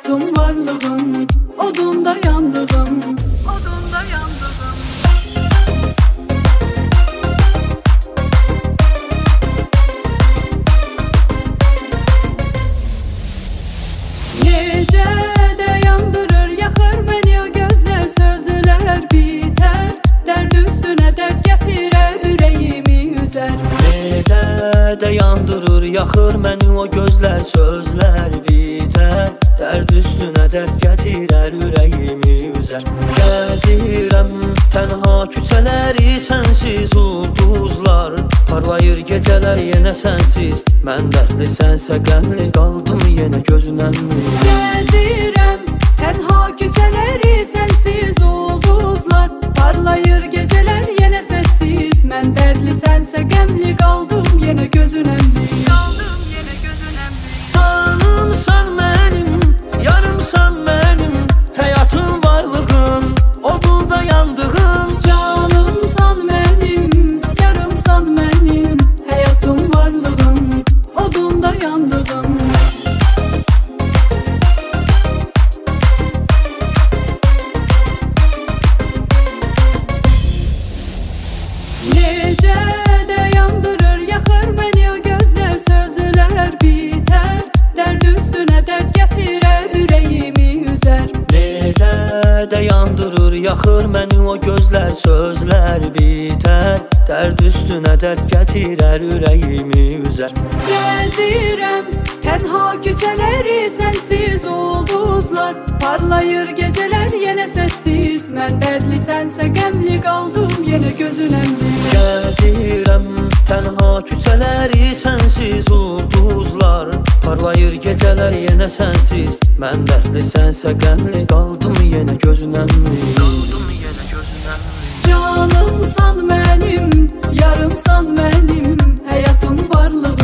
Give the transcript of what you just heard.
Həyatım, varlığım, odunda yandığım, odunda yandığım. Necə də yandırır, yaxır məni o gözlər, sözlər bitər, dərd üstünə dərd gətirər, ürəyimi üzər. Necə də yandırır, yaxır məni o gözlər, sözlər bitər, dərd üstünə dərd gətirər, ürəyimi üzər. Gəzirəm tənha küçələri, sənsiz ulduzlar parlayır gecələr yenə sənsiz. Mən dərdli, sənsə qəmli qaldım yenə gözünənmi. Gəzirəm tənha küçələri, sənsiz ulduzlar parlayır gecələr yenə səssiz. Mən dərdli, sənsə qəmli qaldım yenə gözünənmi. Qaldım yenə gözünənmi. Canımsan mənim, yarımsan mənim, həyatım, varlığım, odunda yandığım. Canımsan mənim, yarımsan mənim, həyatım, varlığım, odunda yandığım. Necə də yandırır, yaxır məni o gözlər, sözlər bitər, dərd üstünə dərd gətirər, ürəyimi üzər. Necə də yandırır, yaxır məni o gözlər, sözlər bitər, dərd üstünə dərd gətirər, ürəyimi üzər. Gəzirəm tənha küçələri, sənsiz ulduzlar parlayır gecələr yenə səssiz. Mən dərdli, sənsə qəmli qaldım yenə gözünənmi. Gəzirəm tənha küçələri, sənsiz ulduzlar parlayır gecələr yenə sənsiz. Mən dərdli, sənsə qəmli qaldım yenə gözünənmi. Qaldım yenə gözünənmi. Canımsan mənim, yarımsan mənim, həyatım, varlığım,